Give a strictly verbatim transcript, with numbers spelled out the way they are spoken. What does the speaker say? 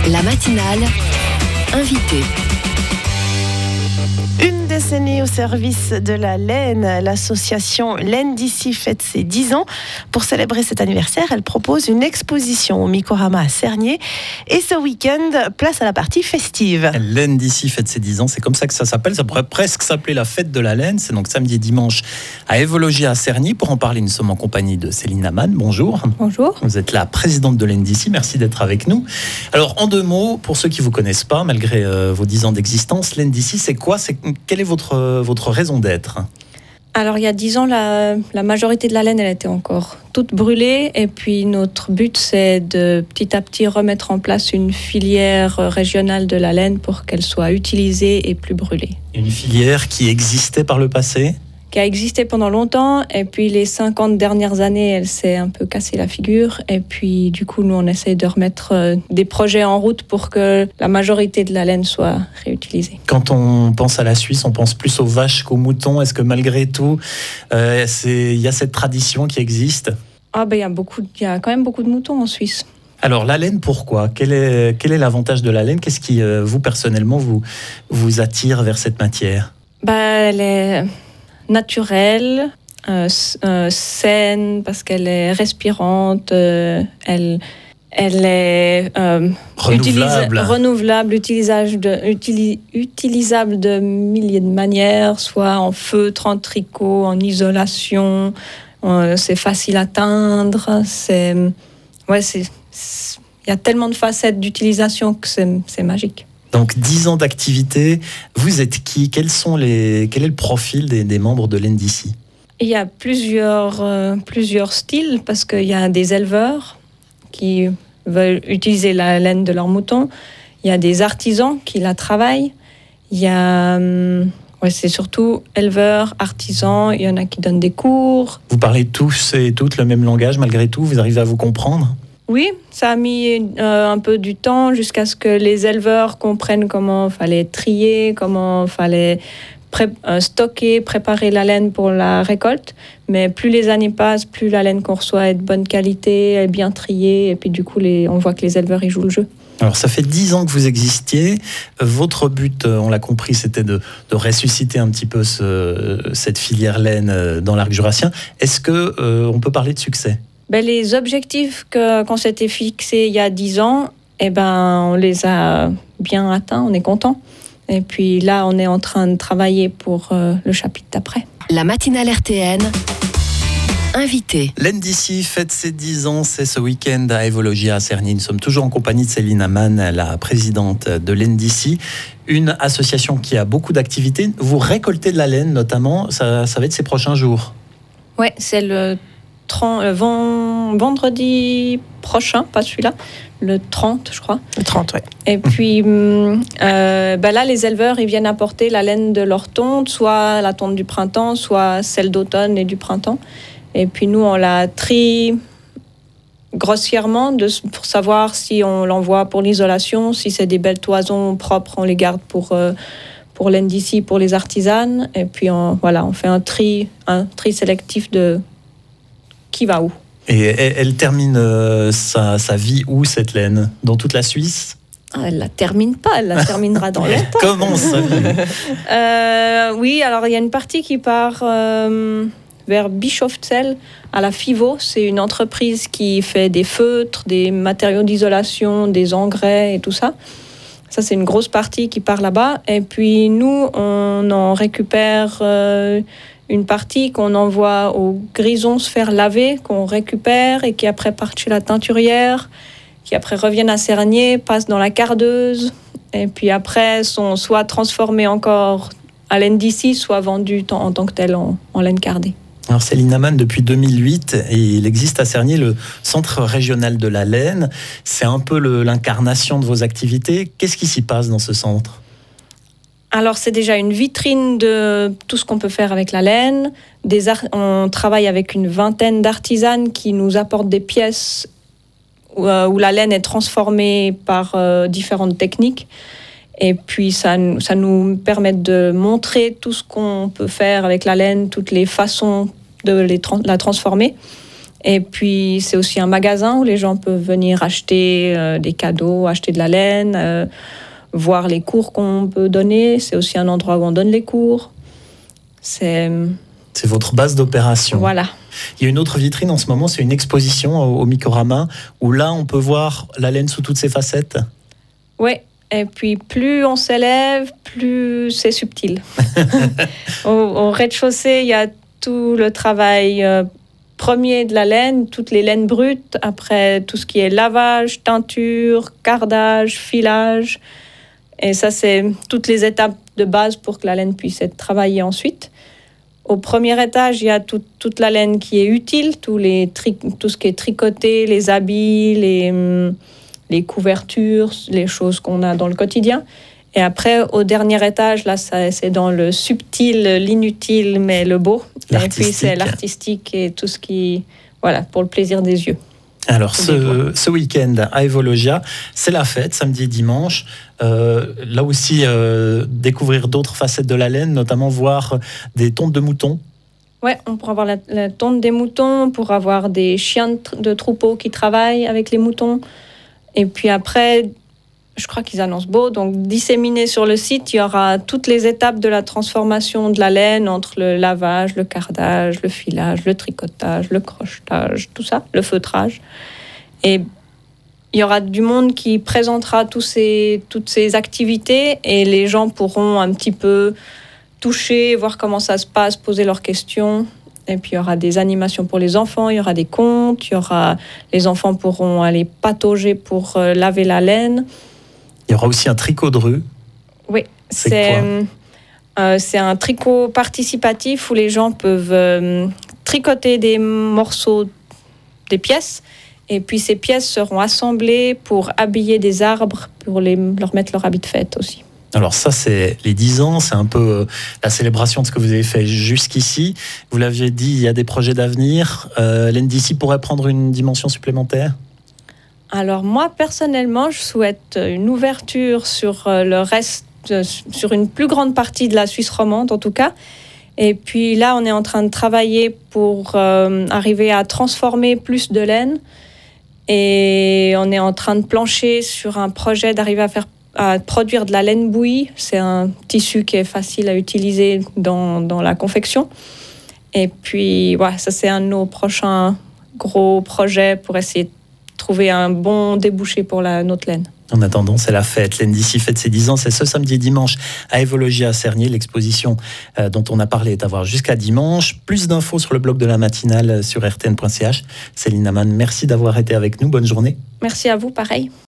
La matinale, invité. Une décennie au service de la laine, l'association Laine d'ici fête ses dix ans. Pour célébrer cet anniversaire, elle propose une exposition au Mikorama à Cernier. Et ce week-end, place à la partie festive. Laine d'ici fête ses dix ans, c'est comme ça que ça s'appelle. Ça pourrait presque s'appeler la fête de la laine. C'est donc samedi et dimanche à Évoluer à Cernier. Pour en parler, nous sommes en compagnie de Céline Amann. Bonjour. Bonjour. Vous êtes la présidente de Laine d'ici. Merci d'être avec nous. Alors, en deux mots, pour ceux qui ne vous connaissent pas, malgré euh, vos dix ans d'existence, Laine d'ici, c'est quoi c'est, Quelle est votre, votre raison d'être ? Alors, il y a dix ans, la, la majorité de la laine, elle était encore toute brûlée. Et puis, notre but, c'est de petit à petit remettre en place une filière régionale de la laine pour qu'elle soit utilisée et plus brûlée. Une filière qui existait par le passé ? Qui a existé pendant longtemps. Et puis, les cinquante dernières années, elle s'est un peu cassé la figure. Et puis, du coup, nous, on essaye de remettre des projets en route pour que la majorité de la laine soit réutilisée. Quand on pense à la Suisse, on pense plus aux vaches qu'aux moutons. Est-ce que malgré tout, euh, c'est, il y a cette tradition qui existe ? Ah ben, il y a beaucoup, il y a quand même beaucoup de moutons en Suisse. Alors, la laine, pourquoi ? Quel est, quel est l'avantage de la laine ? Qu'est-ce qui, euh, vous, personnellement, vous, vous attire vers cette matière ? Ben, elle est naturelle, euh, euh, saine, parce qu'elle est respirante, euh, elle, elle est euh, renouvelable. Utilisa- renouvelable, utilisable de, utili- utilisable de milliers de manières, soit en feutre, en tricot, en isolation, euh, c'est facile à teindre, c'est, ouais, c'est, c'est, y a tellement de facettes d'utilisation que c'est, c'est magique. Donc, dix ans d'activité, vous êtes qui ? Quels sont les, quel est le profil des, des membres de Laine d'ici ? Il y a plusieurs, euh, plusieurs styles, parce qu'il y a des éleveurs qui veulent utiliser la laine de leurs moutons. Il y a des artisans qui la travaillent. Il y a, euh, ouais, c'est surtout éleveurs, artisans. Il y en a qui donnent des cours. Vous parlez tous et toutes le même langage, malgré tout ? Vous arrivez à vous comprendre ? Oui, ça a mis euh, un peu du temps jusqu'à ce que les éleveurs comprennent comment il fallait trier, comment il fallait pré- euh, stocker, préparer la laine pour la récolte. Mais plus les années passent, plus la laine qu'on reçoit est de bonne qualité, est bien triée. Et puis du coup, les, on voit que les éleveurs, ils jouent le jeu. Alors, ça fait dix ans que vous existiez. Votre but, on l'a compris, c'était de, de ressusciter un petit peu ce, cette filière laine dans l'arc jurassien. Est-ce qu'on euh, peut parler de succès ? Ben, les objectifs que, qu'on s'était fixés il y a dix ans, eh ben, on les a bien atteints, on est content. Et puis là, on est en train de travailler pour euh, le chapitre d'après. La matinale R T N, invité. Laine d'ici fête ses dix ans, c'est ce week-end à Évoluer à Cernier. Nous sommes toujours en compagnie de Céline Amann, la présidente de Laine d'ici, une association qui a beaucoup d'activités. Vous récoltez de la laine notamment, ça, ça va être ces prochains jours. Ouais, c'est le trente, euh, vendredi prochain, pas celui-là, le trente, je crois. Le trente, oui. Et puis euh, ben là, les éleveurs, ils viennent apporter la laine de leur tonte, soit la tonte du printemps, soit celle d'automne et du printemps. Et puis nous, on la trie grossièrement de, pour savoir si on l'envoie pour l'isolation, si c'est des belles toisons propres, on les garde pour, euh, pour Laine d'ici, pour les artisanes. Et puis on, voilà, on fait un tri, un tri sélectif de qui va où. Et elle, elle termine euh, sa, sa vie où, cette laine ? Dans toute la Suisse ? Ah, elle ne la termine pas, elle la terminera dans longtemps. Elle commence sa vie. euh, Oui, alors il y a une partie qui part euh, vers Bischofszell, à la FIVO. C'est une entreprise qui fait des feutres, des matériaux d'isolation, des engrais et tout ça. Ça, c'est une grosse partie qui part là-bas. Et puis nous, on en récupère euh, une partie qu'on envoie au grison se faire laver, qu'on récupère et qui après part chez la teinturière, qui après reviennent à Cernier, passent dans la cardeuse et puis après sont soit transformés encore à laine d'ici, soit vendus en tant que tel en, en laine cardée. Alors Céline Amann, depuis deux mille huit, et il existe à Cernier le Centre régional de la laine. C'est un peu le, l'incarnation de vos activités. Qu'est-ce qui s'y passe dans ce centre ? Alors, c'est déjà une vitrine de tout ce qu'on peut faire avec la laine. Des ar- on travaille avec une vingtaine d'artisanes qui nous apportent des pièces où, euh, où la laine est transformée par euh, différentes techniques. Et puis, ça, ça nous permet de montrer tout ce qu'on peut faire avec la laine, toutes les façons de les tra- la transformer. Et puis, c'est aussi un magasin où les gens peuvent venir acheter euh, des cadeaux, acheter de la laine, euh, voir les cours qu'on peut donner. C'est aussi un endroit où on donne les cours. C'est... C'est votre base d'opération. Voilà. Il y a une autre vitrine en ce moment, c'est une exposition au, au Mikorama, où là, on peut voir la laine sous toutes ses facettes. Oui, et puis plus on s'élève, plus c'est subtil. au, au rez-de-chaussée, il y a tout le travail euh, premier de la laine, toutes les laines brutes, après tout ce qui est lavage, teinture, cardage, filage. Et ça, c'est toutes les étapes de base pour que la laine puisse être travaillée ensuite. Au premier étage, il y a tout, toute la laine qui est utile, tous les tri- tout ce qui est tricoté, les habits, les, les couvertures, les choses qu'on a dans le quotidien. Et après, au dernier étage, là, ça, c'est dans le subtil, l'inutile, mais le beau. Et puis, c'est l'artistique et tout ce qui... Voilà, pour le plaisir des yeux. Alors, ce, ce week-end à Evologia, c'est la fête, samedi et dimanche. Euh, là aussi, euh, découvrir d'autres facettes de la laine, notamment voir des tontes de moutons. Oui, on pourra avoir la, la tonte des moutons, on pourra avoir des chiens de, de troupeau qui travaillent avec les moutons. Et puis après, je crois qu'ils annoncent beau, donc disséminé sur le site, il y aura toutes les étapes de la transformation de la laine entre le lavage, le cardage, le filage, le tricotage, le crochetage, tout ça, le feutrage. Et il y aura du monde qui présentera tous ces, toutes ces activités et les gens pourront un petit peu toucher, voir comment ça se passe, poser leurs questions. Et puis il y aura des animations pour les enfants, il y aura des contes, il y aura, les enfants pourront aller patauger pour euh, laver la laine. Il y aura aussi un tricot de rue. Oui, c'est, c'est, quoi euh, c'est un tricot participatif où les gens peuvent euh, tricoter des morceaux, des pièces, et puis ces pièces seront assemblées pour habiller des arbres, pour les, leur mettre leur habit de fête aussi. Alors ça, c'est les dix ans, c'est un peu la célébration de ce que vous avez fait jusqu'ici. Vous l'aviez dit, il y a des projets d'avenir. Euh, l'N D C pourrait prendre une dimension supplémentaire ? Alors moi, personnellement, je souhaite une ouverture sur le reste, sur une plus grande partie de la Suisse romande en tout cas. Et puis là, on est en train de travailler pour euh, arriver à transformer plus de laine. Et on est en train de plancher sur un projet d'arriver à faire à produire de la laine bouillie. C'est un tissu qui est facile à utiliser dans, dans la confection. Et puis, ouais, ça c'est un de nos prochains gros projets pour essayer de trouver un bon débouché pour la, notre laine. En attendant, c'est la fête. L'N D C fête ses dix ans. C'est ce samedi et dimanche à Evologia à Cernier. L'exposition euh, dont on a parlé est à voir jusqu'à dimanche. Plus d'infos sur le blog de la matinale sur r t n point c h. Céline Amann, merci d'avoir été avec nous. Bonne journée. Merci à vous, pareil.